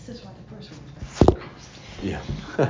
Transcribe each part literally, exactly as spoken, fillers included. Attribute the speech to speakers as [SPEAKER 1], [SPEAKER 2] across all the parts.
[SPEAKER 1] This is why the first one was
[SPEAKER 2] Yeah.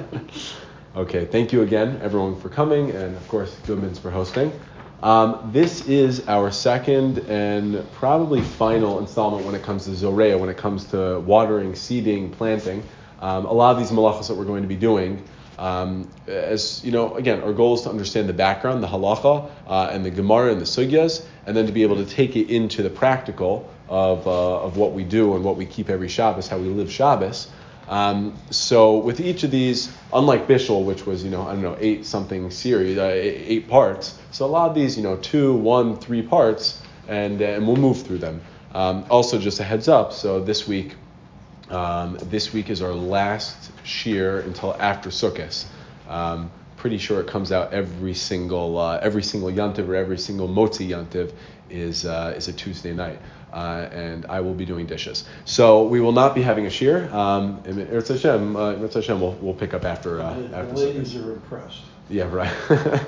[SPEAKER 2] Okay, thank you again, everyone, for coming, and of course, Goodmans for hosting. Um, this is our second and probably final installment when it comes to Zoreya, when it comes to watering, seeding, planting. Um, a lot of these malachos that we're going to be doing, um, as you know, again, our goal is to understand the background, the halacha, uh, and the Gemara and the sugyas, and then to be able to take it into the practical of uh, of what we do and what we keep every Shabbos, how we live Shabbos. Um, so with each of these, unlike Bishul, which was, you know, I don't know, eight something series, uh, eight, eight parts. So a lot of these, you know, two, one, three parts, and, uh, and we'll move through them. Um, also, just a heads up. So this week, um, this week is our last shir until after Sukkot. Um, pretty sure it comes out every single uh, every single Yantiv or every single Motzi Yantiv is uh, is a Tuesday night. Uh, and I will be doing dishes. So we will not be having a shir. Um, and Eretz Hashem, uh, Eretz Hashem we'll, we'll pick up after uh,
[SPEAKER 3] the,
[SPEAKER 2] after
[SPEAKER 3] the ladies
[SPEAKER 2] Sukkot.
[SPEAKER 3] are impressed.
[SPEAKER 2] Yeah, right.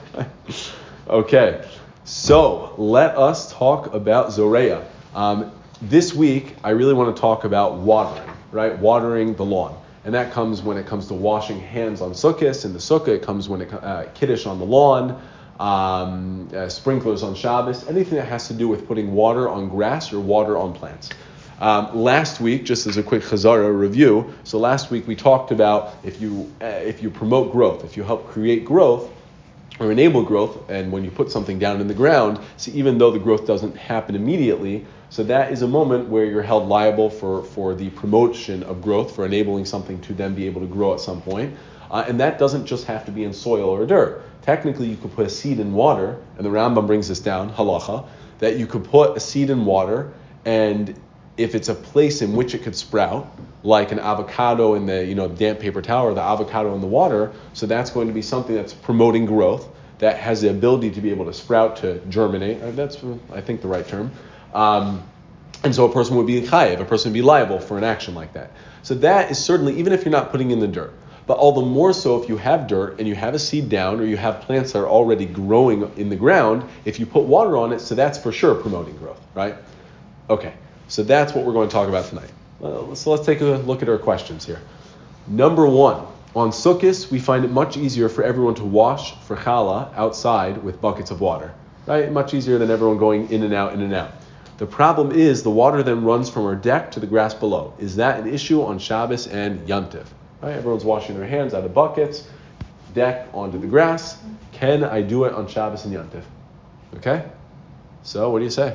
[SPEAKER 2] Okay, so let us talk about Zoreya. Um, this week, I really want to talk about watering, right? Watering the lawn. And that comes when it comes to washing hands on Sukkot. In the Sukkah, it comes when it uh, Kiddush on the lawn. Um, uh, sprinklers on Shabbos, anything that has to do with putting water on grass or water on plants. Um, last week, just as a quick Chazara review, so last week we talked about if you uh, if you promote growth, if you help create growth or enable growth, and when you put something down in the ground, so even though the growth doesn't happen immediately, so that is a moment where you're held liable for, for the promotion of growth, for enabling something to then be able to grow at some point. Uh, and that doesn't just have to be in soil or dirt. Technically, you could put a seed in water, and the Rambam brings this down, halacha, that you could put a seed in water, and if it's a place in which it could sprout, like an avocado in the you know damp paper towel or the avocado in the water, so that's going to be something that's promoting growth, that has the ability to be able to sprout, to germinate. Uh, That's, I think, the right term. Um, and so a person would be chayiv, a person would be liable for an action like that. So that is certainly, even if you're not putting in the dirt, but all the more so if you have dirt and you have a seed down or you have plants that are already growing in the ground, if you put water on it, so that's for sure promoting growth, right? Okay, so that's what we're going to talk about tonight. Well, so let's take a look at our questions here. Number one, on Sukkot, we find it much easier for everyone to wash for challah outside with buckets of water, right? Much easier than everyone going in and out, in and out. The problem is the water then runs from our deck to the grass below. Is that an issue on Shabbos and Yantiv? Right? Everyone's washing their hands out of buckets, deck onto the grass. Can I do it on Shabbos and Yantiv? Okay? So what do you say?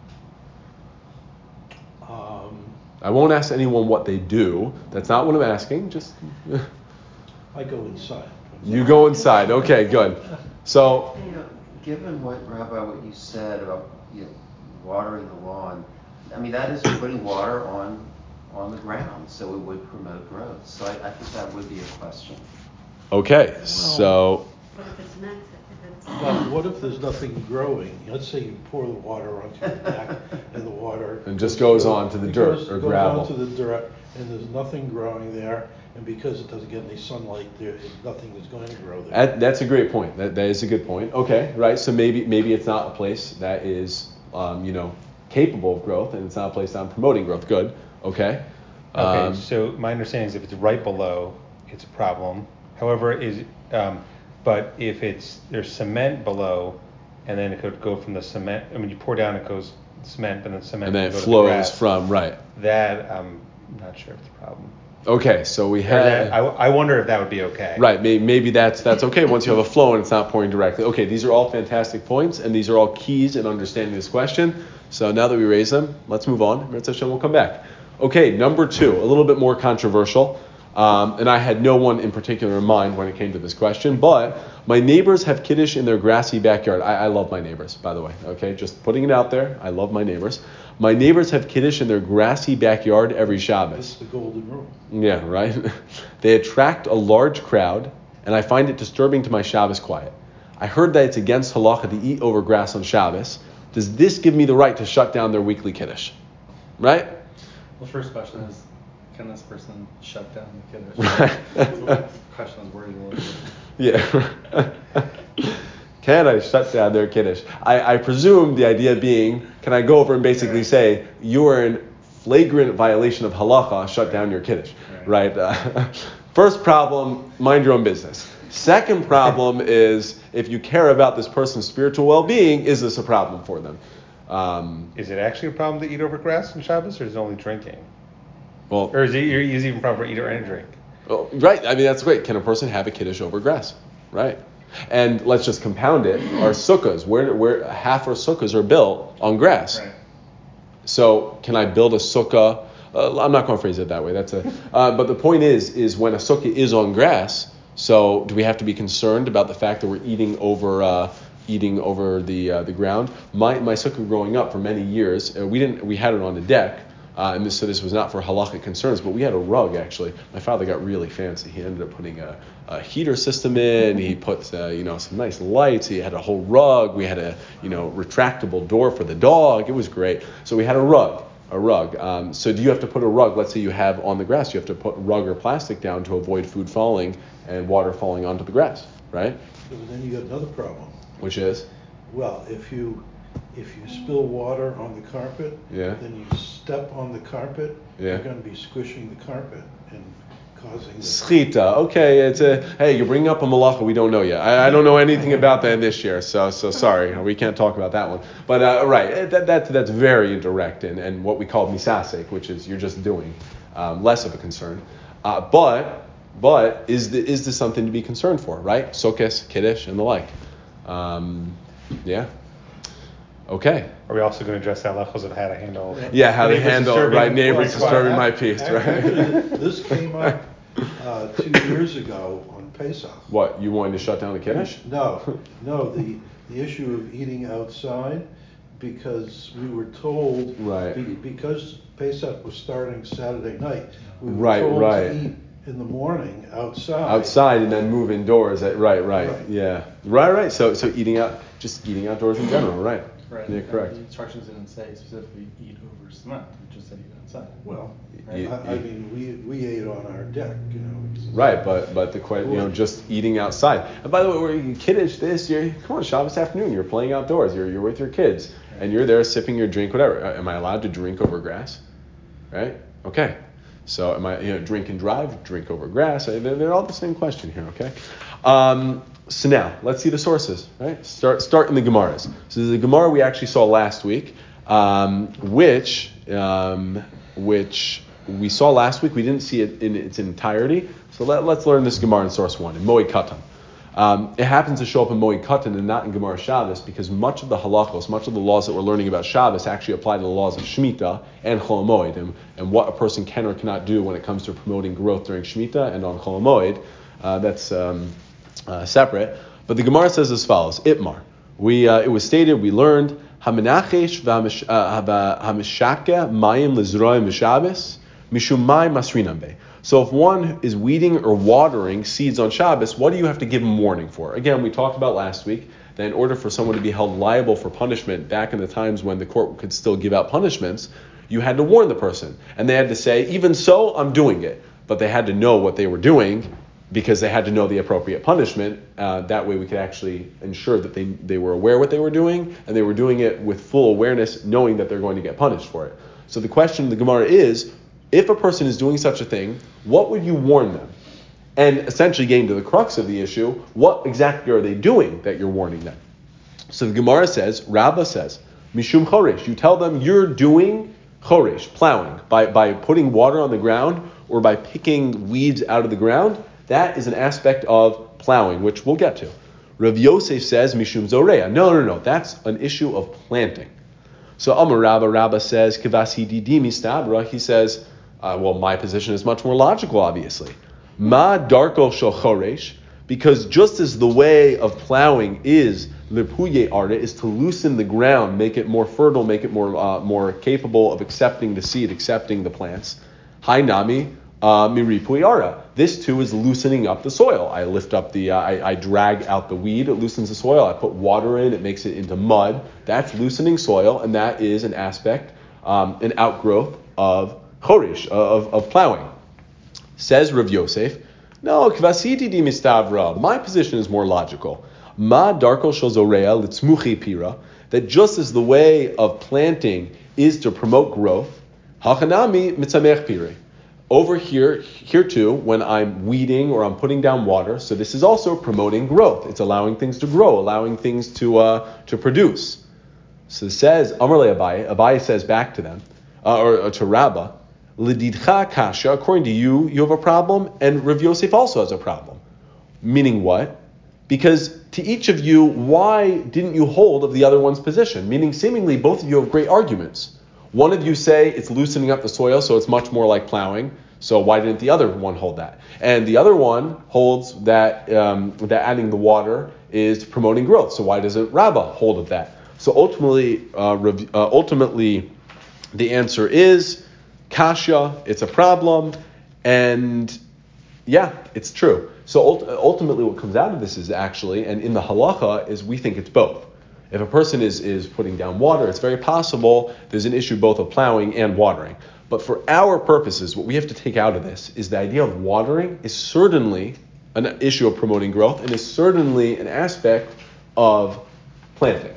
[SPEAKER 3] Um,
[SPEAKER 2] I won't ask anyone what they do. That's not what I'm asking. Just
[SPEAKER 3] I go inside.
[SPEAKER 2] you go inside. Okay, good. So
[SPEAKER 4] You know, given what, Rabbi, what you said about you know, watering the lawn, I mean, that is putting water on on the ground, so it would promote growth. So I, I think that would be a question.
[SPEAKER 2] okay, so
[SPEAKER 1] But if it's not, if it's
[SPEAKER 3] But what if there's nothing growing? Let's say you pour the water onto the deck and the water...
[SPEAKER 2] And just goes on to the
[SPEAKER 3] it
[SPEAKER 2] dirt
[SPEAKER 3] goes-
[SPEAKER 2] or
[SPEAKER 3] goes
[SPEAKER 2] gravel.
[SPEAKER 3] onto the dirt and there's nothing growing there, and because it doesn't get any sunlight there, it- nothing is going to grow there.
[SPEAKER 2] that, that's a great point. That that is a good point. Okay, right. So maybe maybe it's not a place that is um, you know capable of growth, and it's not a place that I'm promoting growth. Good. Okay.
[SPEAKER 5] Okay,
[SPEAKER 2] Um,
[SPEAKER 5] so my understanding is if it's right below, it's a problem. However, is um, but if it's there's cement below, and then it could go from the cement. I mean, you pour down, it goes cement, and then cement.
[SPEAKER 2] and then it
[SPEAKER 5] can go to the
[SPEAKER 2] flows
[SPEAKER 5] grass.
[SPEAKER 2] from right.
[SPEAKER 5] That I'm not sure if it's a problem.
[SPEAKER 2] Okay, so we
[SPEAKER 5] Or
[SPEAKER 2] have
[SPEAKER 5] that, I, I wonder if that would be okay.
[SPEAKER 2] right. Maybe, maybe that's that's okay once you have a flow and it's not pouring directly. Okay, these are all fantastic points, and these are all keys in understanding this question. So now that we raise them, let's move on. Mitzvah Hashem will come back. Okay, number two, a little bit more controversial. Um, and I had no one in particular in mind when it came to this question, but my neighbors have Kiddush in their grassy backyard. I, I love my neighbors, by the way. Okay, just putting it out there. I love my neighbors. My neighbors have Kiddush in their grassy backyard every Shabbos.
[SPEAKER 3] It's the golden rule.
[SPEAKER 2] Yeah, right? They attract a large crowd, and I find it disturbing to my Shabbos quiet. I heard that it's against halacha to eat over grass on Shabbos. Does this give me the right to shut down their weekly Kiddush? Right?
[SPEAKER 6] Well, first question is, can this person shut down the Kiddush?
[SPEAKER 2] Right.
[SPEAKER 6] That's what the question is worried a little bit.
[SPEAKER 2] Yeah. Can I shut down their Kiddush? I, I presume the idea being, can I go over and basically say, you are in flagrant violation of halacha, shut down your kiddush, right? Uh, first problem, mind your own business. Second problem is, if you care about this person's spiritual well-being, is this a problem for them? Um,
[SPEAKER 5] is it actually a problem to eat over grass on Shabbos, or is it only drinking?
[SPEAKER 2] Well,
[SPEAKER 5] or is it is it even a problem for eat or and drink?
[SPEAKER 2] Well, right. I mean, that's great. Can a person have a kiddush over grass? Right. And let's just compound it. Our sukkahs, where where half our sukkahs are built on grass.
[SPEAKER 6] Right.
[SPEAKER 2] So can I build a sukkah? Uh, I'm not going to phrase it that way. That's a. Uh, but the point is, is when a sukkah is on grass. So do we have to be concerned about the fact that we're eating over uh, eating over the uh, the ground? My my sukkah growing up for many years, uh, we didn't we had it on the deck. Uh, and this, so this was not for halakhic concerns, but we had a rug, actually. My father got really fancy. He ended up putting a, a heater system in. He put, uh, you know, some nice lights. He had a whole rug. We had a, you know, retractable door for the dog. It was great. So we had a rug, a rug. Um, so do you have to put a rug? Let's say you have on the grass. You have to put rug or plastic down to avoid food falling and water falling onto the grass, right?
[SPEAKER 3] But then you got another problem.
[SPEAKER 2] Which is?
[SPEAKER 3] Well, if you... If you spill water on the carpet,
[SPEAKER 2] yeah.
[SPEAKER 3] then you step on the carpet,
[SPEAKER 2] yeah.
[SPEAKER 3] you're going to be squishing the carpet and causing the...
[SPEAKER 2] Schita. Okay, it's a, hey, you're bringing up a malacha we don't know yet. I, I don't know anything about that this year, so so sorry. We can't talk about that one. But, uh, right, that, that, that's very indirect and, and what we call misasek, which is you're just doing, um, less of a concern. Uh, but but is, the, is this something to be concerned for, right? Sukkos, kiddush, and the like. Um, yeah. Okay.
[SPEAKER 5] Are we also going to address halachos of how to handle?
[SPEAKER 2] Yeah, how to
[SPEAKER 5] neighbors
[SPEAKER 2] handle
[SPEAKER 5] disturbing-
[SPEAKER 2] right neighbors
[SPEAKER 3] Well,
[SPEAKER 2] disturbing
[SPEAKER 3] well,
[SPEAKER 2] my
[SPEAKER 3] act-
[SPEAKER 2] peace,
[SPEAKER 3] act-
[SPEAKER 2] right?
[SPEAKER 3] Actually, this came up uh, two years ago on Pesach.
[SPEAKER 2] What, you wanted to shut down the kiddush?
[SPEAKER 3] No, no, the the issue of eating outside, because we were told,
[SPEAKER 2] Right.
[SPEAKER 3] be, because Pesach was starting Saturday night, we were
[SPEAKER 2] Right,
[SPEAKER 3] told
[SPEAKER 2] right.
[SPEAKER 3] to eat in the morning outside.
[SPEAKER 2] Outside and then move indoors. At, right, right,
[SPEAKER 3] Right.
[SPEAKER 2] yeah, right, right. So, so eating out, just eating outdoors in general, right?
[SPEAKER 6] Right.
[SPEAKER 2] Yeah,
[SPEAKER 6] And
[SPEAKER 2] correct.
[SPEAKER 6] The instructions didn't say specifically eat over cement. It just said eat outside.
[SPEAKER 3] Well,
[SPEAKER 2] You-
[SPEAKER 3] I, I
[SPEAKER 2] you-
[SPEAKER 3] mean, we we ate on our deck, you know. because-
[SPEAKER 2] Right, but but the que- you know, just eating outside. And by the way, we're kiddush this. You're come on, Shabbos afternoon. You're playing outdoors. You're you're with your kids, and you're there sipping your drink, whatever. Uh, Am I allowed to drink over grass? Right? Okay. So am I, you know, drink and drive, drink over grass? Uh, They're, they're all the same question here. Okay. Um, so now let's see the sources. Right. Start start in the Gemaras. So the Gemara we actually saw last week, um, which um, which. we saw last week. We didn't see it in its entirety. So let, let's learn this Gemara in source one, in Moed Katan. Um, it happens to show up in Moed Katan and not in Gemara Shabbos because much of the halachos, much of the laws that we're learning about Shabbos actually apply to the laws of Shemitah and Chol Hamoed, and, and what a person can or cannot do when it comes to promoting growth during Shemitah and on Chol Hamoed. Uh, that's um, uh, separate. But the Gemara says as follows, Itmar. We, uh, it was stated, we learned, Hamenachesh v'hamishake mayim lizroi m'Shabbos, Mishumai masrinambe. So if one is weeding or watering seeds on Shabbos, what do you have to give them warning for? Again, we talked about last week that in order for someone to be held liable for punishment back in the times when the court could still give out punishments, you had to warn the person. And they had to say, even so, I'm doing it. But they had to know what they were doing because they had to know the appropriate punishment. Uh, that way we could actually ensure that they, they were aware what they were doing and they were doing it with full awareness, knowing that they're going to get punished for it. So the question of the Gemara is, if a person is doing such a thing, what would you warn them? And essentially getting to the crux of the issue, what exactly are they doing that you're warning them? So the Gemara says, Rabbah says, Mishum choresh. You tell them you're doing choresh, plowing, by, by putting water on the ground or by picking weeds out of the ground. That is an aspect of plowing, which we'll get to. Rav Yosef says, Mishum zoreya. No, no, no. That's an issue of planting. So Amar Rabba, Rabba says, Kivasi didi mistabra. He says, Uh, well, my position is much more logical, obviously. Ma darko shel choresh, because just as the way of plowing is lipuye arda, is to loosen the ground, make it more fertile, make it more uh, more capable of accepting the seed, accepting the plants. Hainami uh, miripuye arda. This too is loosening up the soil. I lift up the, uh, I, I drag out the weed, it loosens the soil. I put water in, it makes it into mud. That's loosening soil, and that is an aspect, um, an outgrowth of Choresh, of, of plowing. Says Rav Yosef, no, kvasiti di mistavra. My position is more logical. Ma darko shel zoreya litzmuchi pira. That just as the way of planting is to promote growth, Hachanami mitzamech pirei. Over here, here too, when I'm weeding or I'm putting down water, so this is also promoting growth. It's allowing things to grow, allowing things to uh, to produce. So it says, Amar le Abaye, Abaye says back to them, uh, or, or to Rabbah, Lididcha kasha, according to you, you have a problem, and Rav Yosef also has a problem. Meaning what? Because to each of you, why didn't you hold of the other one's position? Meaning seemingly both of you have great arguments. One of you say it's loosening up the soil, so it's much more like plowing. So why didn't the other one hold that? And the other one holds that um, that adding the water is promoting growth. So why doesn't Rabbah hold of that? So ultimately, uh, rev- uh, ultimately, the answer is kasha. It's a problem, and yeah, it's true. So ult- ultimately, what comes out of this is actually, and in the halacha, is we think it's both. If a person is, is putting down water, it's very possible there's an issue both of plowing and watering. But for our purposes, what we have to take out of this is the idea of watering is certainly an issue of promoting growth and is certainly an aspect of planting.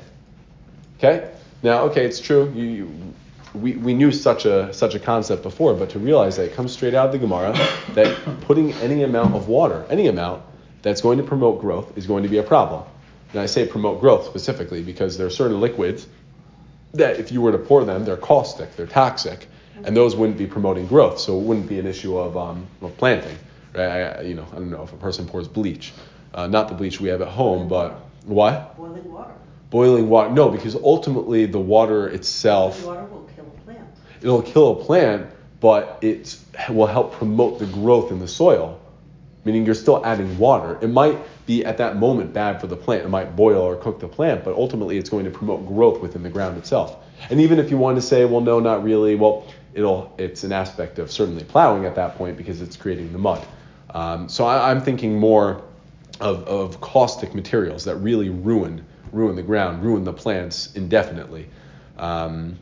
[SPEAKER 2] Okay? Now, okay, it's true. You, you, we, we knew such a such a concept before, but to realize that it comes straight out of the Gemara that putting any amount of water, any amount that's going to promote growth is going to be a problem. And I say promote growth specifically because there are certain liquids that if you were to pour them, they're caustic, they're toxic, and those wouldn't be promoting growth. So it wouldn't be an issue of um, of planting, right? I, you know, I don't know if a person pours bleach, uh, not the bleach we have at home, but what?
[SPEAKER 1] Boiling water.
[SPEAKER 2] Boiling water. No, because ultimately the water itself,
[SPEAKER 1] Boiling water will kill a plant.
[SPEAKER 2] it'll kill a plant, but it will help promote the growth in the soil. Meaning you're still adding water. It might be at that moment bad for the plant. It might boil or cook the plant, but ultimately it's going to promote growth within the ground itself. And even if you want to say, well, no, not really, well, it'll it's an aspect of certainly plowing at that point because it's creating the mud. Um, so I, I'm thinking more of, of caustic materials that really ruin ruin the ground, ruin the plants indefinitely. Um,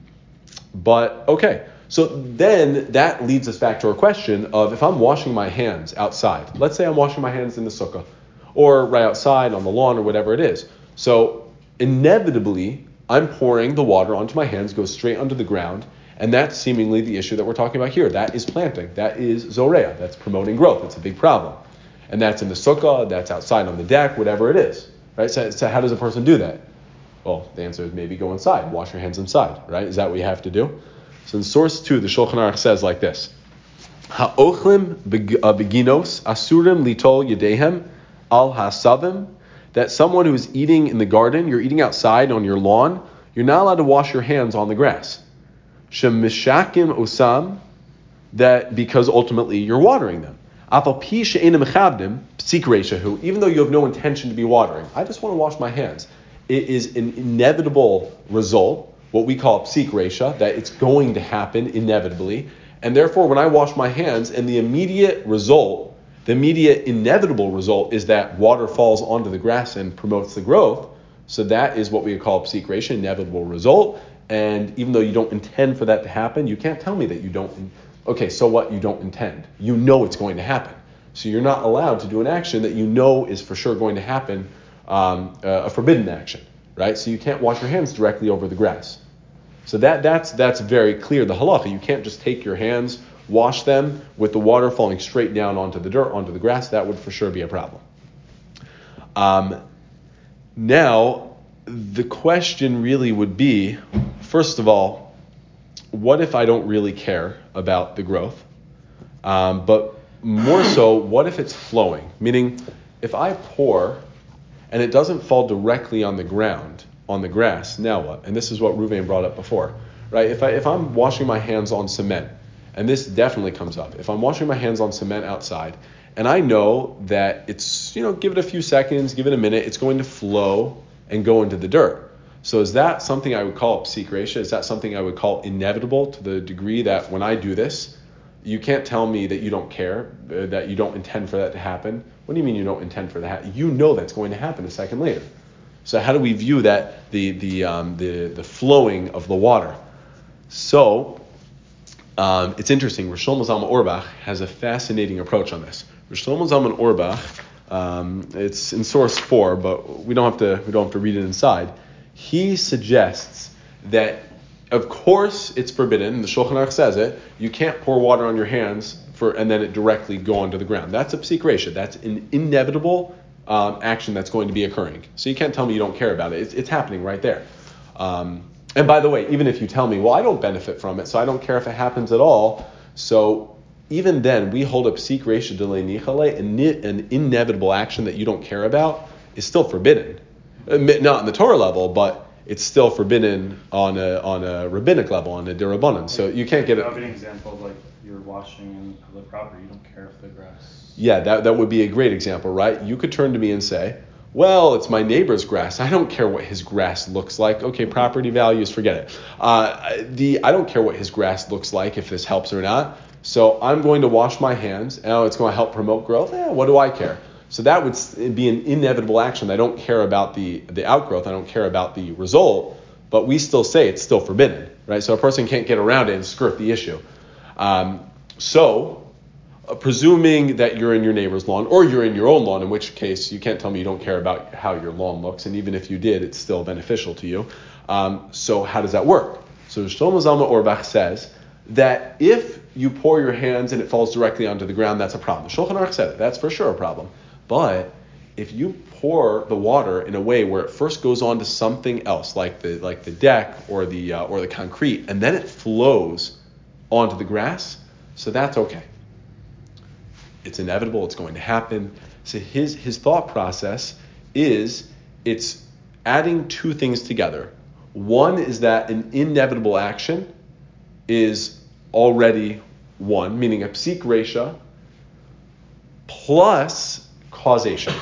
[SPEAKER 2] but okay. So then that leads us back to our question of if I'm washing my hands outside, let's say I'm washing my hands in the sukkah or right outside on the lawn or whatever it is. So inevitably, I'm pouring the water onto my hands, goes straight under the ground, and that's seemingly the issue that we're talking about here. That is planting. That is zoreah. That's promoting growth. It's a big problem. And that's in the sukkah, that's outside on the deck, whatever it is. Right? So, so how does a person do that? Well, the answer is maybe go inside, wash your hands inside, right? Is that what you have to do? So in source two, the Shulchan Aruch says like this: Ha'ochlim beginos asurim litol yedehem al hasavim. That someone who is eating in the garden, you're eating outside on your lawn, you're not allowed to wash your hands on the grass. Shemishakim osam, that because ultimately you're watering them. Afal pi she'enim mechabdim psik reishahu. Even though you have no intention to be watering, I just want to wash my hands. It is an inevitable result. What we call psik reisha, that it's going to happen inevitably. And therefore, when I wash my hands, and the immediate result, the immediate inevitable result is that water falls onto the grass and promotes the growth. So that is what we call psik reisha, inevitable result. And even though you don't intend for that to happen, you can't tell me that you don't. In- okay, so what? You don't intend. You know it's going to happen. So you're not allowed to do an action that you know is for sure going to happen, um, uh, a forbidden action. Right? So you can't wash your hands directly over the grass. So that that's that's very clear, the halacha. You can't just take your hands, wash them with the water falling straight down onto the dirt, onto the grass. That would for sure be a problem. Um, now, the question really would be, first of all, what if I don't really care about the growth? Um, but more so, what if it's flowing? Meaning, if I pour and it doesn't fall directly on the ground, on the grass, now what? And this is what Ruvain brought up before, right? If I if I'm washing my hands on cement, and this definitely comes up, if I'm washing my hands on cement outside, and I know that it's, you know, give it a few seconds, give it a minute, it's going to flow and go into the dirt. So is that something I would call psik reisha? Is that something I would call inevitable to the degree that when I do this, you can't tell me that you don't care, uh, that you don't intend for that to happen? What do you mean you don't intend for that? You know that's going to happen a second later. So how do we view that, the the um, the, the flowing of the water? So um, it's interesting. Rosh Shlomo Zalman Auerbach has a fascinating approach on this. Rosh Shlomo Zalman Auerbach, um, it's in source four, but we don't have to we don't have to read it inside. He suggests that of course, it's forbidden. The Shulchan Aruch says it. You can't pour water on your hands for and then it directly go onto the ground. That's a psik reisha. That's an inevitable um, action that's going to be occurring. So you can't tell me you don't care about it. It's, it's happening right there. Um, and by the way, even if you tell me, well, I don't benefit from it, so I don't care if it happens at all. So even then, we hold up psik reisha delei nichale, an inevitable action that you don't care about is still forbidden. Not on the Torah level, but it's still forbidden on a on a rabbinic level, on a derabanan. So you can't get it.
[SPEAKER 6] That would be an example of like you're washing in public property. You don't care if the grass.
[SPEAKER 2] Yeah, that that would be a great example, right? You could turn to me and say, well, it's my neighbor's grass. I don't care what his grass looks like. Okay, property values, forget it. Uh, the I don't care what his grass looks like, if this helps or not. So I'm going to wash my hands. Oh, it's going to help promote growth. Eh, what do I care? So that would be an inevitable action. I don't care about the, the outgrowth. I don't care about the result. But we still say it's still forbidden, right? So a person can't get around it and skirt the issue. Um, so, uh, presuming that you're in your neighbor's lawn, or you're in your own lawn, in which case you can't tell me you don't care about how your lawn looks, and even if you did, it's still beneficial to you. Um, so how does that work? So Shlomo Zalman Auerbach says that if you pour your hands and it falls directly onto the ground, that's a problem. The Shulchan Aruch said it. That's for sure a problem. But if you pour the water in a way where it first goes onto something else, like the like the deck or the uh, or the concrete, and then it flows onto the grass, so that's okay. It's inevitable. It's going to happen. So his his thought process is it's adding two things together. One is that an inevitable action is already one, meaning a psik reisha plus causation.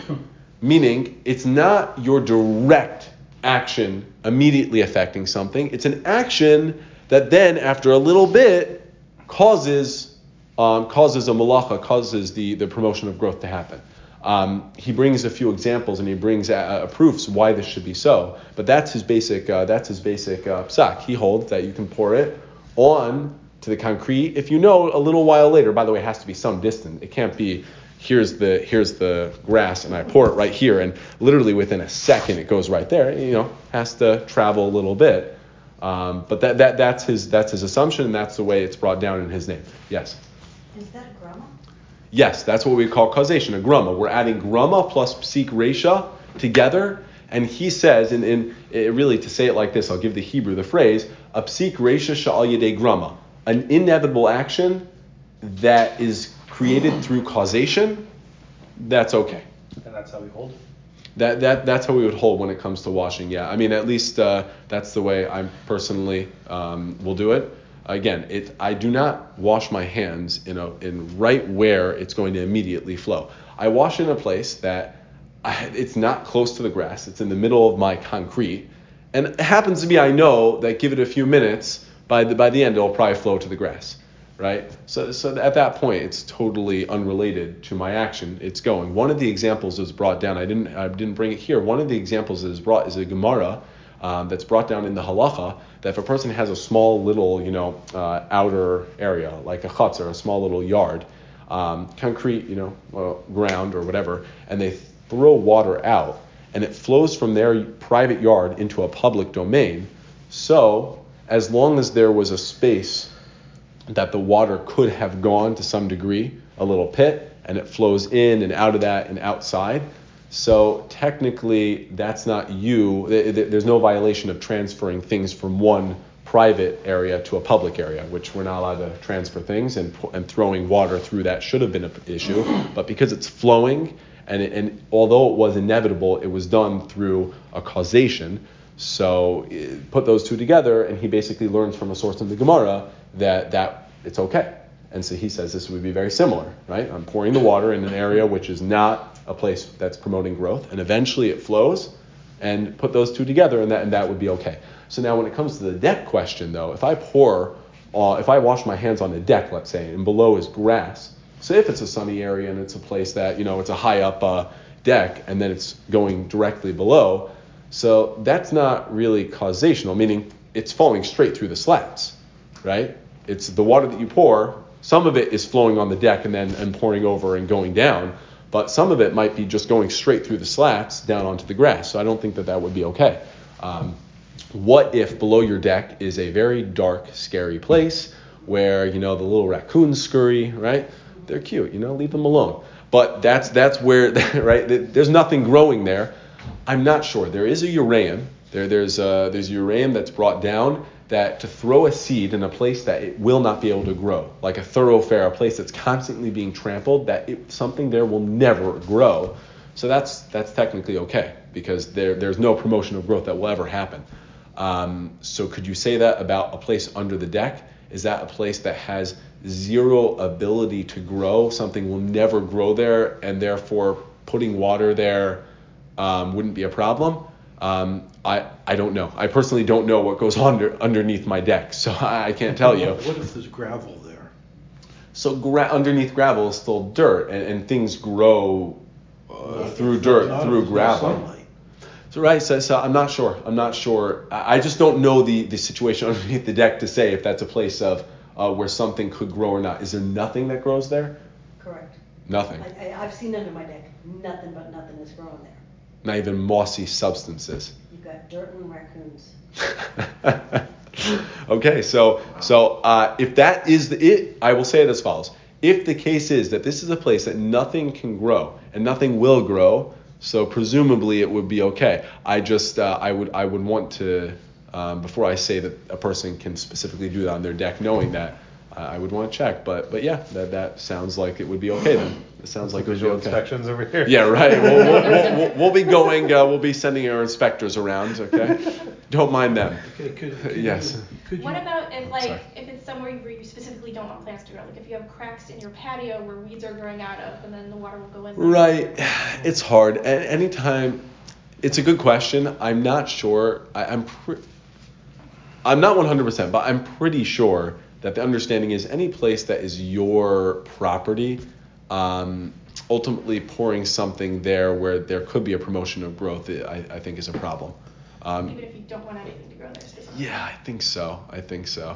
[SPEAKER 2] Meaning it's not your direct action immediately affecting something. It's an action that then after a little bit causes um, causes a malacha, causes the, the promotion of growth to happen. Um, he brings a few examples and he brings uh, uh, proofs why this should be so. But that's his basic uh, that's his basic uh, psak. He holds that you can pour it on to the concrete if you know a little while later. By the way, it has to be some distance. It can't be here's the here's the grass and I pour it right here and literally within a second it goes right there. You know, has to travel a little bit. Um, but that, that that's his that's his assumption, and that's the way it's brought down in his name. Yes.
[SPEAKER 1] Is that a grama?
[SPEAKER 2] Yes, that's what we call causation, a grama. We're adding grama plus psik reisha together, and he says, and, and it really to say it like this, I'll give the Hebrew the phrase, a psik reisha sha'al yedei grama, an inevitable action that is created through causation, that's okay.
[SPEAKER 6] And that's how we hold.
[SPEAKER 2] That that that's how we would hold when it comes to washing. Yeah, I mean at least uh, that's the way I personally um, will do it. Again, it I do not wash my hands in a in right where it's going to immediately flow. I wash in a place that I, it's not close to the grass. It's in the middle of my concrete, and it happens to be I know that give it a few minutes, by the by the end it'll probably flow to the grass. Right? So so at that point, it's totally unrelated to my action. It's going. One of the examples is brought down. I didn't I didn't bring it here. One of the examples that is brought is a Gemara um, that's brought down in the halacha that if a person has a small little, you know, uh, outer area, like a chutz or a small little yard, um, concrete, you know, uh, ground or whatever, and they throw water out, and it flows from their private yard into a public domain, so as long as there was a space that the water could have gone to some degree, a little pit, and it flows in and out of that and outside. So technically, that's not you. There's no violation of transferring things from one private area to a public area, which we're not allowed to transfer things, and and throwing water through that should have been an issue. But because it's flowing, and it, and although it was inevitable, it was done through a causation. So put those two together, and he basically learns from a source in the Gemara that that it's okay. And so he says this would be very similar, right? I'm pouring the water in an area which is not a place that's promoting growth, and eventually it flows, and put those two together, and that and that would be okay. So now when it comes to the deck question, though, if I pour, uh, if I wash my hands on the deck, let's say, and below is grass, say if it's a sunny area and it's a place that, you know, it's a high up uh, deck, and then it's going directly below, so that's not really causational, meaning it's falling straight through the slats, right? It's the water that you pour, some of it is flowing on the deck and then and pouring over and going down, but some of it might be just going straight through the slats down onto the grass. So I don't think that that would be okay. Um, what if below your deck is a very dark, scary place where, you know, the little raccoons scurry, right? They're cute, you know, leave them alone. But that's that's where, right, there's nothing growing there. I'm not sure. There is a ureum. There, there's a, there's a ureum that's brought down that to throw a seed in a place that it will not be able to grow, like a thoroughfare, a place that's constantly being trampled, that it, something there will never grow. So that's that's technically okay, because there there's no promotion of growth that will ever happen. Um, so could you say that about a place under the deck? Is that a place that has zero ability to grow? Something will never grow there, and therefore putting water there um, wouldn't be a problem? Um, I I don't know. I personally don't know what goes under underneath my deck, so I, I can't tell you.
[SPEAKER 3] What if there's gravel there?
[SPEAKER 2] So gra- underneath gravel is still dirt, and, and things grow uh, through dirt,
[SPEAKER 3] Not if
[SPEAKER 2] through
[SPEAKER 3] there's no
[SPEAKER 2] gravel.
[SPEAKER 3] sunlight.
[SPEAKER 2] So right, so, so I'm not sure. I'm not sure. I I just don't know the, the situation underneath the deck to say if that's a place of uh, where something could grow or not. Is there nothing that grows there?
[SPEAKER 1] Correct.
[SPEAKER 2] Nothing.
[SPEAKER 1] I, I, I've seen under my deck, nothing but nothing is growing there.
[SPEAKER 2] Not even mossy substances.
[SPEAKER 1] You've got dirt and raccoons.
[SPEAKER 2] Okay, so so uh, if that is the it, I will say it as follows. If the case is that this is a place that nothing can grow and nothing will grow, so presumably it would be okay. I just uh, I would I would want to um, before I say that a person can specifically do that on their deck, knowing that uh, I would want to check. But but yeah, that that sounds like it would be okay then. It sounds like it would be
[SPEAKER 5] Visual
[SPEAKER 2] okay.
[SPEAKER 5] inspections over here.
[SPEAKER 2] Yeah, right. We'll, we'll, we'll, we'll, we'll be going. Uh, we'll be sending our inspectors around. Okay, don't mind them.
[SPEAKER 3] Okay, could, could
[SPEAKER 2] Yes.
[SPEAKER 3] you, could you,
[SPEAKER 7] What about if, like,
[SPEAKER 2] Sorry.
[SPEAKER 7] if it's somewhere where you specifically don't want plants to grow? Like, if you have cracks in your patio where weeds are growing out of, and then the water will go in there?
[SPEAKER 2] Right. It's hard. A- anytime, it's a good question. I'm not sure. I, I'm pre- I'm not one hundred percent, but I'm pretty sure that the understanding is any place that is your property, um, ultimately pouring something there where there could be a promotion of growth, I, I think is a problem. Um,
[SPEAKER 7] Even if you don't want anything to grow there specifically?
[SPEAKER 2] Yeah, I think so. I think so.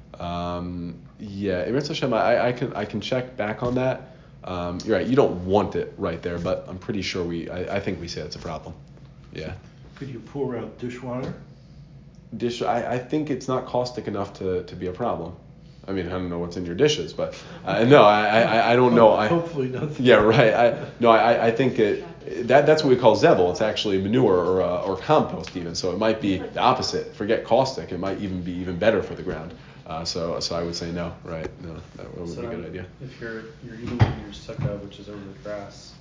[SPEAKER 2] Um, yeah, Emir Hashem, I, I can I can check back on that. Um, you're right. You don't want it right there, but I'm pretty sure we. I, I think we say it's a problem. Yeah.
[SPEAKER 3] could you pour out dishwater?
[SPEAKER 2] Dish. I, I think it's not caustic enough to, to be a problem. I mean, I don't know what's in your dishes, but uh, no, I, I I don't know. I,
[SPEAKER 3] Hopefully nothing.
[SPEAKER 2] Yeah, right. I no, I I think it that that's what we call zevel. It's actually manure or uh, or compost even. So it might be the opposite. Forget caustic. It might even be even better for the ground. Uh, so so I would say no. Right. No, that would
[SPEAKER 6] So
[SPEAKER 2] be a good idea.
[SPEAKER 6] if you're you're eating in your sukkah, which is over the grass,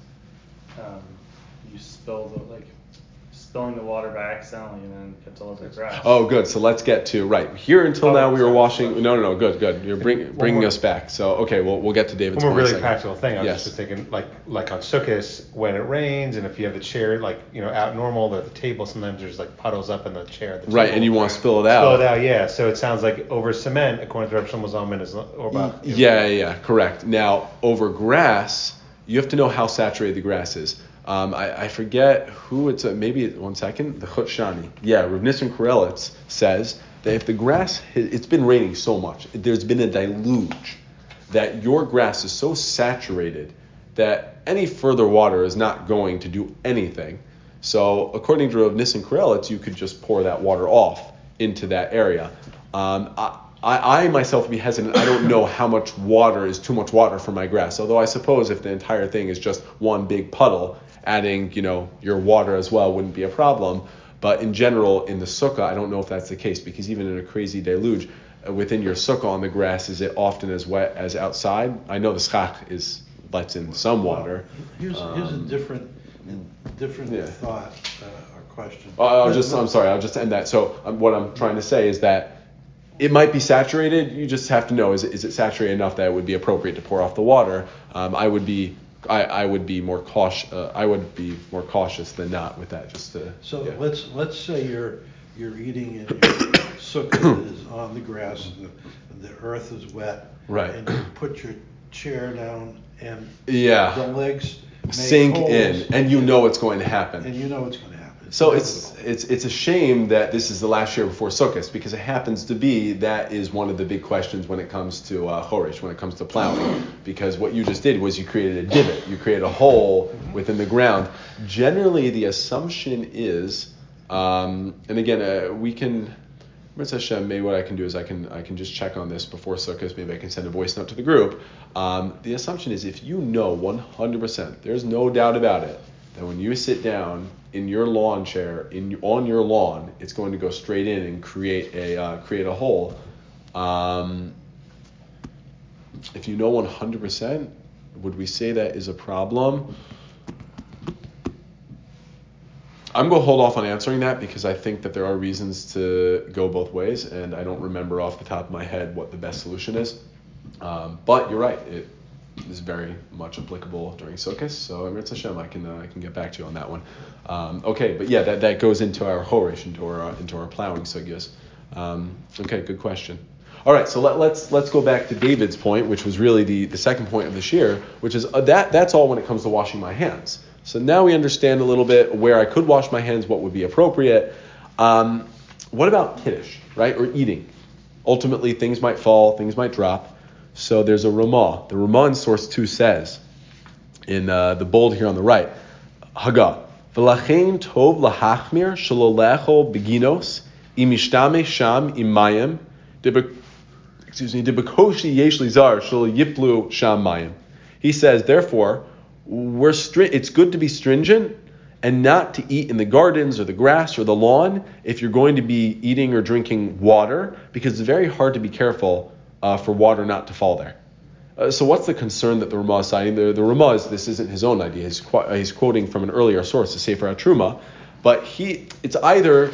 [SPEAKER 6] um, you spill the like spilling the water by accidentally and then gets all over the grass.
[SPEAKER 2] Oh, good. So let's get to right here. Until
[SPEAKER 6] Oh,
[SPEAKER 2] now, we were
[SPEAKER 6] sorry.
[SPEAKER 2] washing. No, no, no. Good, good. You're bring,
[SPEAKER 5] One
[SPEAKER 2] bringing
[SPEAKER 5] more-
[SPEAKER 2] us back. So okay, we'll we'll get to David's
[SPEAKER 5] One more
[SPEAKER 2] point in a
[SPEAKER 5] really
[SPEAKER 2] second.
[SPEAKER 5] practical thing. I was
[SPEAKER 2] Yes.
[SPEAKER 5] just thinking, like like on Sukkot, when it rains, and if you have the chair, like you know, out normal at the table, sometimes there's like puddles up in the chair. At the
[SPEAKER 2] Right,
[SPEAKER 5] table.
[SPEAKER 2] and you want to spill it out.
[SPEAKER 5] Spill it out, yeah. So it sounds like over cement, according to Rav Shlomo Zalman, is or about.
[SPEAKER 2] Yeah, yeah, yeah, correct. Now, over grass, you have to know how saturated the grass is. Um, I, I forget who it's, uh, maybe, one second, the Chut Shani. Yeah, Rav Nissim Karelitz says that if the grass, it's been raining so much, there's been a deluge, that your grass is so saturated that any further water is not going to do anything. So, according to Rav Nissim Karelitz, you could just pour that water off into that area. Um, I, I, I myself would be hesitant. I don't know how much water is too much water for my grass. Although I suppose if the entire thing is just one big puddle, adding, you know, your water as well wouldn't be a problem. But in general, in the sukkah, I don't know if that's the case, because even in a crazy deluge, uh, within your sukkah on the grass, is it often as wet as outside? I know the schach is lets in some water.
[SPEAKER 3] Here's, here's a
[SPEAKER 2] Um,
[SPEAKER 3] different, different
[SPEAKER 2] yeah.
[SPEAKER 3] thought uh, or question.
[SPEAKER 2] Uh, I'll just, I'm sorry, I'll just end that. So um, what I'm trying to say is that it might be saturated. You just have to know, is it, is it saturated enough that it would be appropriate to pour off the water? Um, I would be, I, I would be more cautious. Uh, I would be more cautious than not with that. Just to.
[SPEAKER 3] So
[SPEAKER 2] yeah.
[SPEAKER 3] let's let's say you're you're eating in your sukkah that is on the grass and the, and the earth is wet.
[SPEAKER 2] Right.
[SPEAKER 3] And you put your chair down and
[SPEAKER 2] Yeah.
[SPEAKER 3] the legs make
[SPEAKER 2] Sink
[SPEAKER 3] holes,
[SPEAKER 2] in, and you know it's going to happen.
[SPEAKER 3] and you know it's going to happen.
[SPEAKER 2] So it's
[SPEAKER 3] inevitable.
[SPEAKER 2] it's it's a shame that this is the last year before Sukkot, because it happens to be that is one of the big questions when it comes to uh, Chorish, when it comes to plowing, because what you just did was you created a divot, you created a hole within the ground. Generally, the assumption is Um, and again, uh, we can, Mitzvah Hashem, maybe what I can do is I can I can just check on this before Sukkot. Maybe I can send a voice note to the group. Um, the assumption is if you know one hundred percent, there's no doubt about it, that when you sit down in your lawn chair in on your lawn, it's going to go straight in and create a uh, create a hole. Um, if you know one hundred percent, would we say that is a problem? I'm going to hold off on answering that because I think that there are reasons to go both ways, and I don't remember off the top of my head what the best solution is. Um, but you're right, it is very much applicable during Sukkot, so Amirat Hashem, I can uh, I can get back to you on that one. Um, okay, but yeah, that, that goes into our chorish, into our uh, into our plowing sugyas. Um, okay, good question. All right, so let, let's let's go back to David's point, which was really the, the second point of this year, which is uh, that that's all when it comes to washing my hands. So now we understand a little bit where I could wash my hands, what would be appropriate. Um, what about kiddush, right, or eating? Ultimately, things might fall, things might drop. So there's a Ramah. The Ramah in source two says, in uh, the bold here on the right, Haga, V'lachein tov lahachmir shelo lecho beginos imishtame sham imayim excuse me debekoshi yesh lizar shelo yiplu sham mayim. He says, therefore, we're stri- it's good to be stringent and not to eat in the gardens or the grass or the lawn if you're going to be eating or drinking water, because it's very hard to be careful uh, for water not to fall there. Uh, so what's the concern that the Ramah is citing? The, the Ramah is, this isn't his own idea. He's, qu- he's quoting from an earlier source, the Sefer HaTruma, but he it's either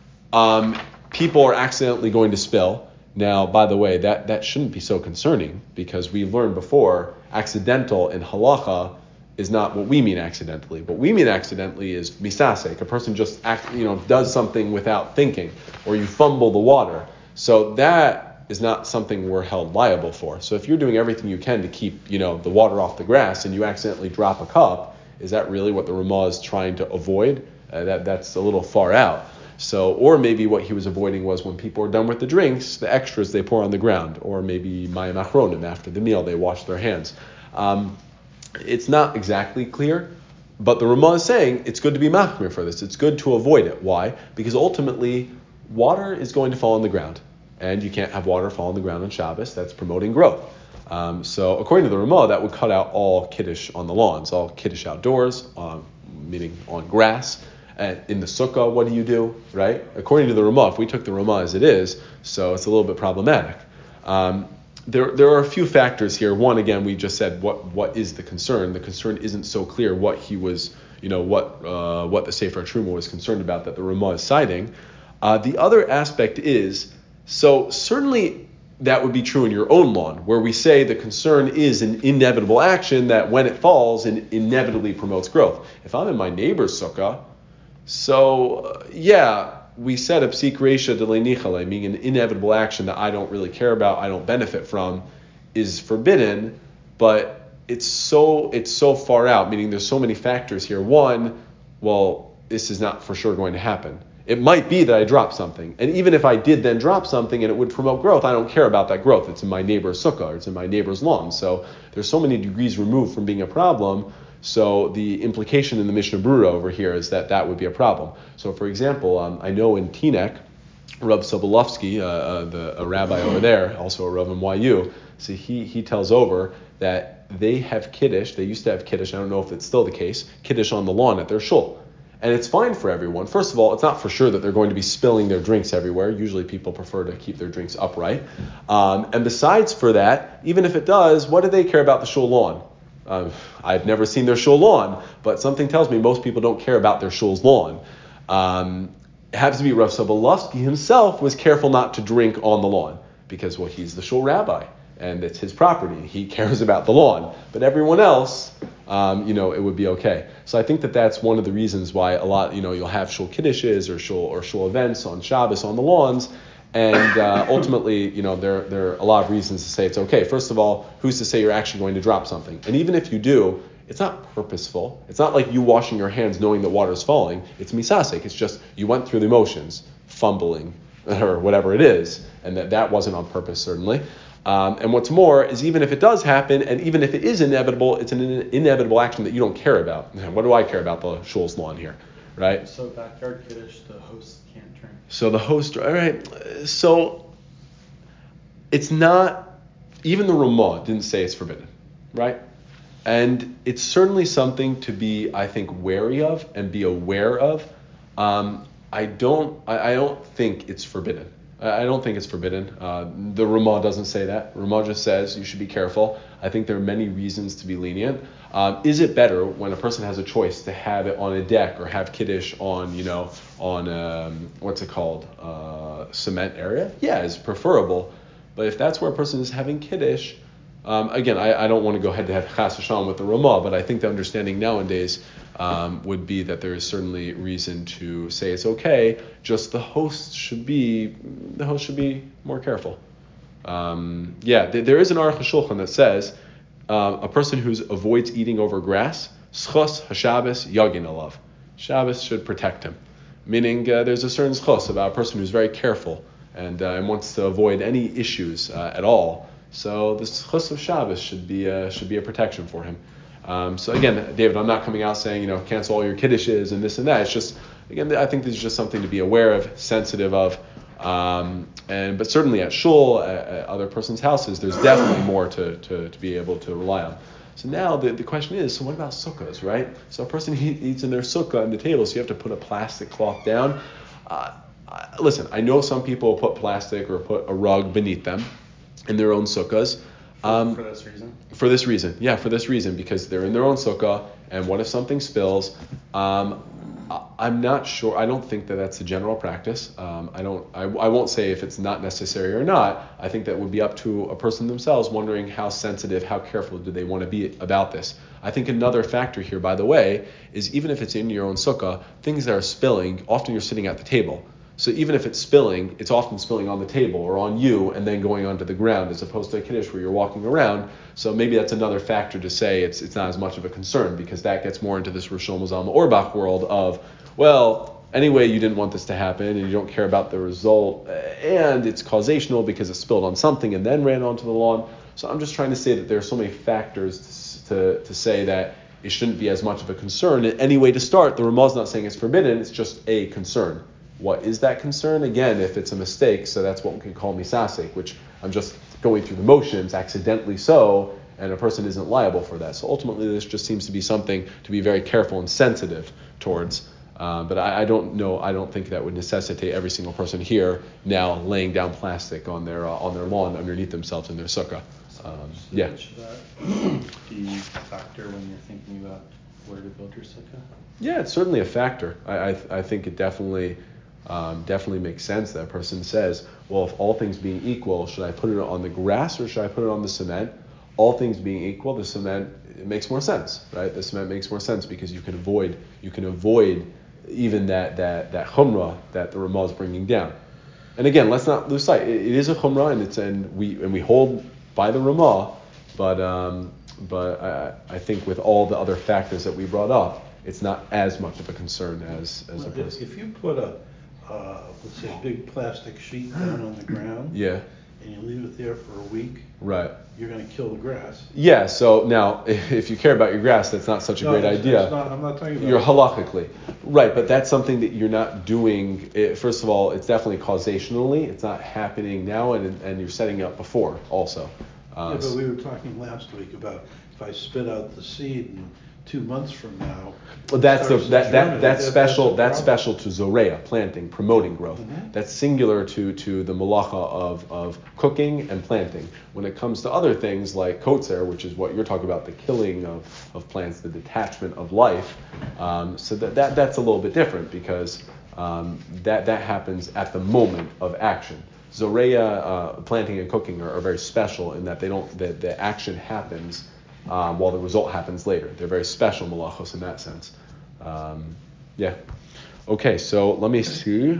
[SPEAKER 2] um, people are accidentally going to spill. Now, by the way, that, that shouldn't be so concerning, because we learned before, accidental in halacha is not what we mean accidentally. What we mean accidentally is misasek. A person just act, you know, does something without thinking, or you fumble the water. So that is not something we're held liable for. So if you're doing everything you can to keep, you know, the water off the grass and you accidentally drop a cup, is that really what the Ramah is trying to avoid? Uh, that that's a little far out. So, or maybe what he was avoiding was when people are done with the drinks, the extras they pour on the ground, or maybe mayim achronim, after the meal they wash their hands. Um, It's not exactly clear, but the Ramah is saying it's good to be machmir for this. It's good to avoid it. Why? Because ultimately, water is going to fall on the ground, and you can't have water fall on the ground on Shabbos. That's promoting growth. Um, so according to the Ramah, that would cut out all kiddush on the lawns, all kiddush outdoors, um, meaning on grass. And in the sukkah, what do you do, right? According to the Ramah, if we took the Ramah as it is, so it's a little bit problematic. Um, There, there are a few factors here. One, again, we just said what, what is the concern. The concern isn't so clear what he was, you know, what, uh, what the Sefer HaTruma was concerned about that the Ramah is citing. Uh, the other aspect is, so certainly that would be true in your own lawn, where we say the concern is an inevitable action that when it falls, it inevitably promotes growth. If I'm in my neighbor's sukkah, so uh, yeah. We said a psik reisha de leinichale, meaning an inevitable action that I don't really care about, I don't benefit from, is forbidden, but it's so it's so far out, meaning there's so many factors here. One, well, this is not for sure going to happen. It might be that I drop something, and even if I did then drop something and it would promote growth, I don't care about that growth. It's in my neighbor's sukkah, or it's in my neighbor's lawn. So there's so many degrees removed from being a problem. So the implication in the Mishnah Brura over here is that that would be a problem. So for example, um, I know in Teaneck, Reb Sobolovsky, uh, uh, the, a rabbi over there, also a Rav in Y U, so he, he tells over that they have Kiddush, they used to have Kiddush, I don't know if it's still the case, Kiddush on the lawn at their shul. And it's fine for everyone. First of all, it's not for sure that they're going to be spilling their drinks everywhere. Usually people prefer to keep their drinks upright. Um, and besides for that, even if it does, what do they care about the shul lawn? Uh, I've never seen their shul lawn, but something tells me most people don't care about their shul's lawn. Um, it happens to be Rav Sobolovsky himself was careful not to drink on the lawn because, well, he's the shul rabbi and it's his property. He cares about the lawn. But everyone else, um, you know, it would be okay. So I think that that's one of the reasons why a lot, you know, you'll have shul kiddushes or shul or shul events on Shabbos on the lawns. And uh, ultimately, you know, there, there are a lot of reasons to say it's okay. First of all, who's to say you're actually going to drop something? And even if you do, it's not purposeful. It's not like you washing your hands knowing that water's falling. It's misasek. It's just you went through the motions, fumbling, or whatever it is, and that, that wasn't on purpose, certainly. Um, and what's more is even if it does happen, and even if it is inevitable, it's an in- inevitable action that you don't care about. What do I care about the shul's lawn here? right?
[SPEAKER 6] So backyard kiddush, the host can't drink.
[SPEAKER 2] So the host, all right. So it's not, even the Ramah didn't say it's forbidden, right? And it's certainly something to be, I think, wary of and be aware of. Um, I don't, I, I don't think it's forbidden. I, I don't think it's forbidden. Uh, the Ramah doesn't say that. Ramah just says you should be careful. I think there are many reasons to be lenient. Um, is it better when a person has a choice to have it on a deck or have kiddush on, you know, on um, what's it called, uh, cement area? Yeah, it's preferable. But if that's where a person is having kiddush, um, again, I, I don't want to go head to head chas v'shalom with the Ramah, but I think the understanding nowadays um, would be that there is certainly reason to say it's okay. Just the host should be the host should be more careful. Um, yeah, th- there is an Aruch HaShulchan that says um, a person who avoids eating over grass, schos hashabbos yagin alav. Shabbos should protect him. Meaning uh, there's a certain schos about a person who's very careful and, uh, and wants to avoid any issues uh, at all. So the schos of Shabbos should be uh, should be a protection for him. Um, so again, David, I'm not coming out saying, you know, cancel all your kiddushes and this and that. It's just, again, I think this is just something to be aware of, sensitive of. Um, and but certainly at shul, at, at other person's houses, there's definitely more to, to, to be able to rely on. So now the, the question is, so what about sukkahs, right? So a person he, eats in their sukkah on the table, so you have to put a plastic cloth down. Uh, uh, listen, I know some people put plastic or put a rug beneath them in their own sukkahs. Um,
[SPEAKER 6] for this reason?
[SPEAKER 2] For this reason, yeah, for this reason, because they're in their own sukkah, and what if something spills? Um, I'm not sure. I don't think that that's the general practice. Um, I don't. I, I won't say if it's not necessary or not. I think that would be up to a person themselves, wondering how sensitive, how careful do they want to be about this. I think another factor here, by the way, is even if it's in your own sukkah, things that are spilling, often you're sitting at the table. So even if it's spilling, it's often spilling on the table or on you and then going onto the ground, as opposed to a kiddush where you're walking around. So maybe that's another factor to say it's it's not as much of a concern, because that gets more into this Rosh Zalman Auerbach world of, well, anyway, you didn't want this to happen and you don't care about the result, and it's causational because it spilled on something and then ran onto the lawn. So I'm just trying to say that there are so many factors to to, to say that it shouldn't be as much of a concern. And any way to start, the Ramah is not saying it's forbidden, it's just a concern. What is that concern? Again, if it's a mistake, so that's what we can call misasek, which I'm just going through the motions, accidentally so, and a person isn't liable for that. So ultimately, this just seems to be something to be very careful and sensitive towards. Uh, but I, I don't know. I don't think that would necessitate every single person here now laying down plastic on their uh, on their lawn underneath themselves in their sukkah. Um,
[SPEAKER 6] So
[SPEAKER 2] yeah.
[SPEAKER 6] should that be a factor when you're thinking about where to build your sukkah?
[SPEAKER 2] Yeah, it's certainly a factor. I I, I think it definitely. Um, definitely makes sense that a person says, well, if all things being equal, should I put it on the grass or should I put it on the cement? All things being equal, the cement, it makes more sense, right? The cement makes more sense because you can avoid you can avoid even that that that chumrah that the Ramah is bringing down. And again, let's not lose sight. It, it is a chumrah, and it's and we and we hold by the Ramah, but um, but I, I think with all the other factors that we brought up, it's not as much of a concern as as a
[SPEAKER 3] Well, If
[SPEAKER 2] person.
[SPEAKER 3] if you put a, uh, let's say, a big plastic sheet down on the ground,
[SPEAKER 2] Yeah.
[SPEAKER 3] and you leave it there for a week,
[SPEAKER 2] Right.
[SPEAKER 3] you're gonna kill the grass.
[SPEAKER 2] Yeah, so now, if you care about your grass, that's not such a
[SPEAKER 3] No,
[SPEAKER 2] great
[SPEAKER 3] it's-
[SPEAKER 2] idea.
[SPEAKER 3] it's not- I'm not talking about.
[SPEAKER 2] You're halakhically. Right, but that's something that you're not doing. It, first of all, it's definitely causationally. It's not happening now, and and you're setting up before also. Uh,
[SPEAKER 3] Yeah, but we were talking last week about if I spit out the seed and two months from now.
[SPEAKER 2] Well, that's the,
[SPEAKER 3] starts to
[SPEAKER 2] that, that
[SPEAKER 3] germinate,
[SPEAKER 2] that's
[SPEAKER 3] that-
[SPEAKER 2] special.
[SPEAKER 3] a
[SPEAKER 2] That's
[SPEAKER 3] problem.
[SPEAKER 2] special to zoreya, planting, promoting growth.
[SPEAKER 3] Mhm.
[SPEAKER 2] That's singular to to the malacha of of cooking and planting. When it comes to other things like kotzer, which is what you're talking about, the killing of, of plants, the detachment of life. Um, so that, that that's a little bit different because um, that that happens at the moment of action. Zoreya, uh, planting and cooking are, are very special in that they don't the, the action happens. Um, while the result happens later. They're very special malachos in that sense. Um, yeah. Okay, so let me see.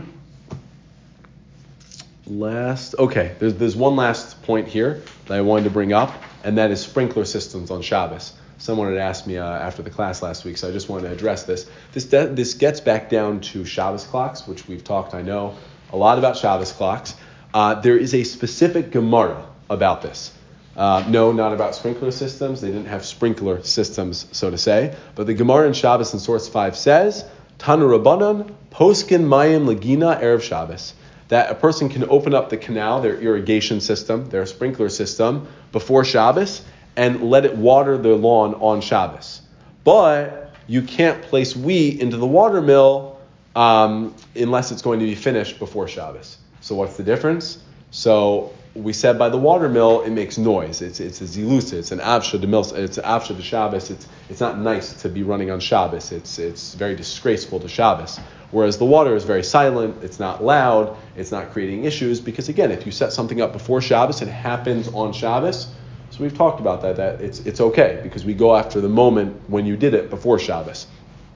[SPEAKER 2] Last, okay, there's there's one last point here that I wanted to bring up, and that is sprinkler systems on Shabbos. Someone had asked me uh, after the class last week, so I just wanted to address this. This de- this gets back down to Shabbos clocks, which we've talked, I know, a lot about Shabbos clocks. Uh, there is a specific Gemara about this. Uh, no, not about sprinkler systems. They didn't have sprinkler systems, so to say. But the Gemara in Shabbos in source five says, Tanu Rabbanan, Poskin Mayim Lagina Erev Shabbos. That a person can open up the canal, their irrigation system, their sprinkler system, before Shabbos and let it water their lawn on Shabbos. But you can't place wheat into the water mill um, unless it's going to be finished before Shabbos. So what's the difference? So we said by the water mill, it makes noise. It's it's a zilusa. It's an avsha de mil. It's an avsha de Shabbos. It's it's not nice to be running on Shabbos. It's it's very disgraceful to Shabbos. Whereas the water is very silent. It's not loud. It's not creating issues because again, if you set something up before Shabbos, it happens on Shabbos. So we've talked about that. That it's it's okay because we go after the moment when you did it before Shabbos.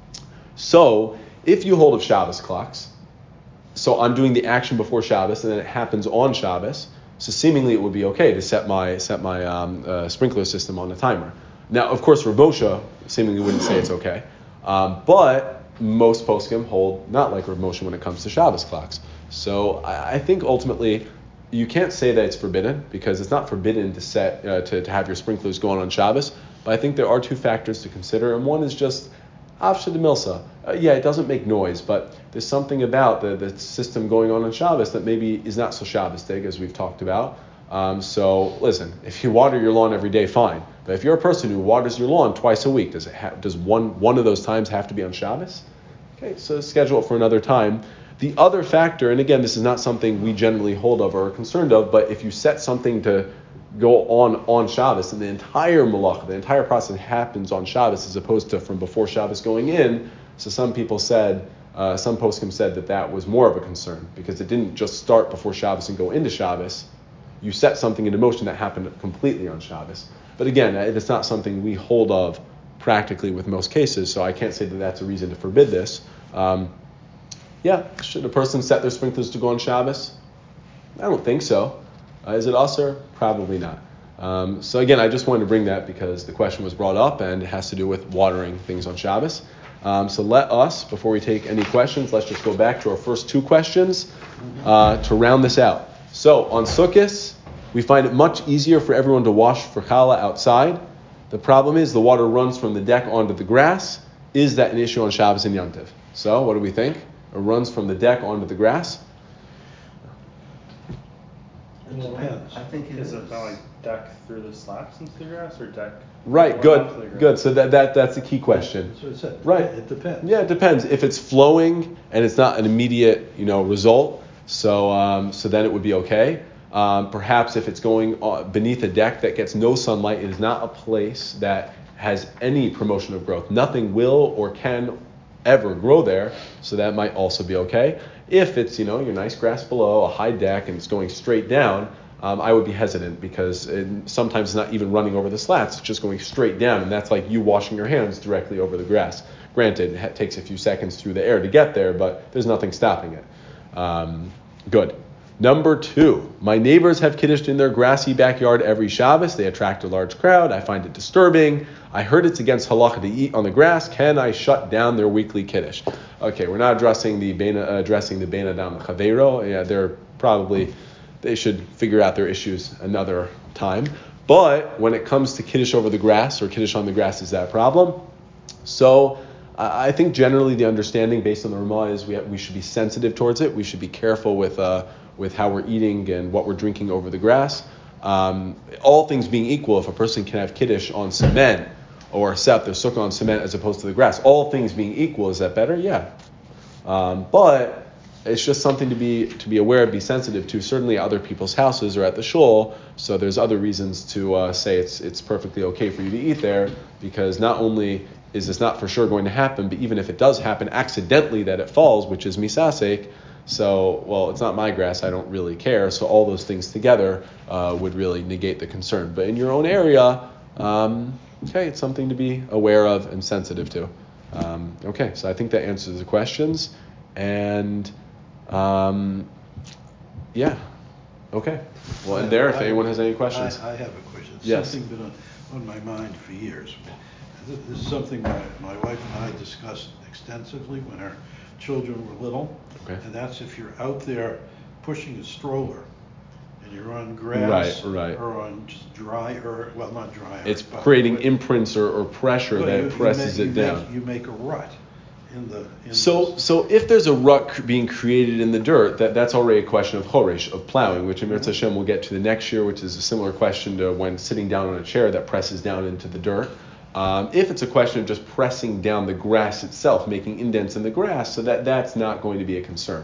[SPEAKER 2] So if you hold of Shabbos clocks, so I'm doing the action before Shabbos and then it happens on Shabbos. So seemingly it would be okay to set my set my um, uh, sprinkler system on a timer. Now, of course, Rav Moshe seemingly wouldn't say it's okay, um, but most poskim hold not like Rav Moshe when it comes to Shabbos clocks. So I, I think ultimately you can't say that it's forbidden because it's not forbidden to set uh, to, to have your sprinklers going on Shabbos. But I think there are two factors to consider, and one is just avsha de milsa. Uh, yeah, it doesn't make noise, but there's something about the, the system going on on Shabbos that maybe is not so Shabbos-tig, as we've talked about. Um, so, listen, if you water your lawn every day, fine. But if you're a person who waters your lawn twice a week, does it ha- does one one of those times have to be on Shabbos? Okay, so schedule it for another time. The other factor, and again, this is not something we generally hold of or are concerned of, but if you set something to go on on Shabbos, and the entire malach, the entire process happens on Shabbos as opposed to from before Shabbos going in, so some people said, uh, some poskim said that that was more of a concern because it didn't just start before Shabbos and go into Shabbos. You set something into motion that happened completely on Shabbos. But again, it's not something we hold of practically with most cases, so I can't say that that's a reason to forbid this. Um, yeah, should a person set their sprinklers to go on Shabbos? I don't think so. Uh, is it usher? Probably not. Um, so again, I just wanted to bring that because the question was brought up and it has to do with watering things on Shabbos. Um, so let us, before we take any questions, let's just go back to our first two questions uh, to round this out. So on Sukkot, we find it much easier for everyone to wash for challah outside. The problem is the water runs from the deck onto the grass. Is that an issue on Shabbos and Yom Tov? So what do we think? It runs from the deck onto the grass.
[SPEAKER 3] It depends.
[SPEAKER 4] I think it
[SPEAKER 6] Is
[SPEAKER 4] is.
[SPEAKER 6] it not like deck through the slats into the grass or deck?
[SPEAKER 2] Right,
[SPEAKER 6] going onto the
[SPEAKER 2] good,
[SPEAKER 6] grass?
[SPEAKER 2] good. So that, that that's a key question.
[SPEAKER 3] That's what it said.
[SPEAKER 2] Right.
[SPEAKER 3] It depends.
[SPEAKER 2] Yeah, it depends. If it's flowing and it's not an immediate, you know, result, so um, so then it would be okay. Um, perhaps if it's going beneath a deck that gets no sunlight, it is not a place that has any promotion of growth. Nothing will or can ever grow there, so that might also be okay. If it's, you know, your nice grass below, a high deck, and it's going straight down, um, I would be hesitant because it, sometimes it's not even running over the slats, it's just going straight down, and that's like you washing your hands directly over the grass. Granted, it takes a few seconds through the air to get there, but there's nothing stopping it. Um, good. Number two, my neighbors have Kiddush in their grassy backyard every Shabbos. They attract a large crowd. I find it disturbing. I heard it's against halacha to eat on the grass. Can I shut down their weekly Kiddush? Okay, we're not addressing the Bein, uh, addressing the Bein Adam Chaveiro. Yeah, they're probably, they should figure out their issues another time. But when it comes to Kiddush over the grass or Kiddush on the grass, is that a problem? So uh, I think generally the understanding based on the Ramah is we have, we should be sensitive towards it. We should be careful with uh, with how we're eating and what we're drinking over the grass. Um, all things being equal, if a person can have Kiddush on cement or set their sukkah on cement as opposed to the grass, all things being equal, is that better? Yeah. Um, but it's just something to be to be aware of, be sensitive to. Certainly other people's houses or at the shul, so there's other reasons to uh, say it's it's perfectly okay for you to eat there, because not only is this not for sure going to happen, but even if it does happen accidentally that it falls, which is misasek, so, well, it's not my grass, I don't really care, so all those things together uh, would really negate the concern. But in your own area, um, okay, it's something to be aware of and sensitive to. Um, okay, so I think that answers the questions. And, um, yeah, okay. Well, and there, if anyone has any questions.
[SPEAKER 3] I, I have a question. It's
[SPEAKER 2] Yes.
[SPEAKER 3] something been on, on my mind for years. This, this is something my, my wife and I discussed extensively when our children were little.
[SPEAKER 2] Okay.
[SPEAKER 3] And that's if you're out there pushing a stroller and you're on grass
[SPEAKER 2] Right, right.
[SPEAKER 3] or on just dry earth, well, not dry earth.
[SPEAKER 2] It's
[SPEAKER 3] but-
[SPEAKER 2] creating
[SPEAKER 3] but-
[SPEAKER 2] imprints or, or pressure
[SPEAKER 3] but
[SPEAKER 2] that
[SPEAKER 3] you- you
[SPEAKER 2] presses
[SPEAKER 3] make-
[SPEAKER 2] it
[SPEAKER 3] you
[SPEAKER 2] down.
[SPEAKER 3] Make, you make a rut. in the, in
[SPEAKER 2] So,
[SPEAKER 3] the-
[SPEAKER 2] so if there's a rut cr- being created in the dirt, that, that's already a question of choresh, of plowing, which in Mirz Hashem we'll get to the next year, which is a similar question to when sitting down on a chair that presses down into the dirt. Um, if it's a question of just pressing down the grass itself, making indents in the grass, so that that's not going to be a concern.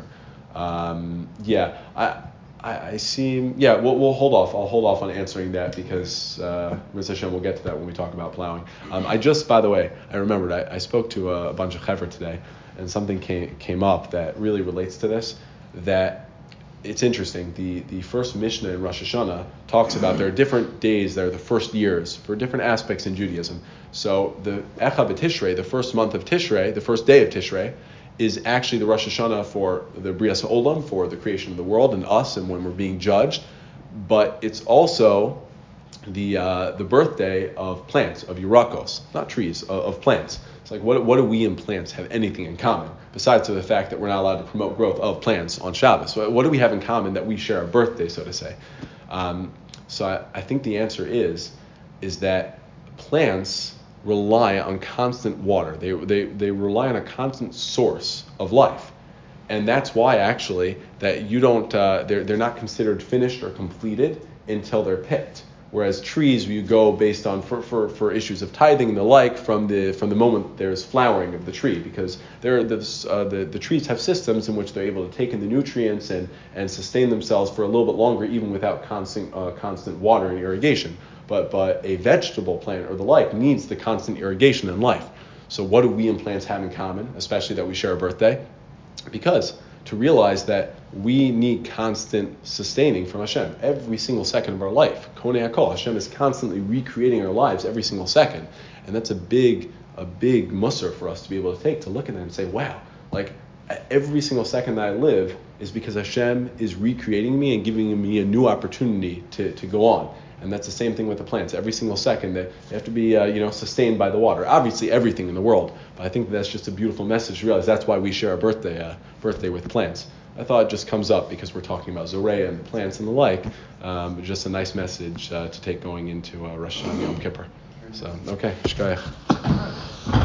[SPEAKER 2] Um, yeah, I, I, I seem, yeah, we'll, we'll hold off. I'll hold off on answering that because, uh, Mirz Hashem, we'll get to that when we talk about plowing. Um, I just, by the way, I remembered, I, I spoke to a, a bunch of chevra today, and something came, came up that really relates to this, that it's interesting. The, the first Mishnah in Rosh Hashanah talks about there are different days that are the first years for different aspects in Judaism. So the Echa b'Tishrei, the first month of Tishrei, the first day of Tishrei, is actually the Rosh Hashanah for the Brias Ha'olam, for the creation of the world and us, and when we're being judged. But it's also the uh, the birthday of plants, of Yurakos, not trees, of, of plants. It's like, what what do we and plants have anything in common, besides the fact that we're not allowed to promote growth of plants on Shabbos? So what do we have in common that we share a birthday, so to say? Um, so I, I think the answer is, is that plants rely on constant water. They, they they rely on a constant source of life. And that's why actually that you don't, uh, they're, they're not considered finished or completed until they're picked. Whereas trees, you go based on, for, for, for issues of tithing and the like, from the from the moment there's flowering of the tree, because they're, the, uh, the, the trees have systems in which they're able to take in the nutrients and, and sustain themselves for a little bit longer, even without constant uh, constant water and irrigation. But but a vegetable plant or the like needs the constant irrigation and life. So what do we and plants have in common, especially that we share a birthday? Because to realize that we need constant sustaining from Hashem every single second of our life. Konei HaKol, Hashem is constantly recreating our lives every single second. And that's a big, a big musar for us to be able to take, to look at that and say, wow, like every single second that I live is because Hashem is recreating me and giving me a new opportunity to, to go on. And that's the same thing with the plants. Every single second, they have to be, uh, you know, sustained by the water. Obviously, everything in the world. But I think that's just a beautiful message to realize. That's why we share our birthday, uh, birthday with plants. I thought it just comes up because we're talking about Zoreya and the plants and the like. Um, just a nice message uh, to take going into uh, Rosh Hashanah Yom Kippur. So, okay, shkayach.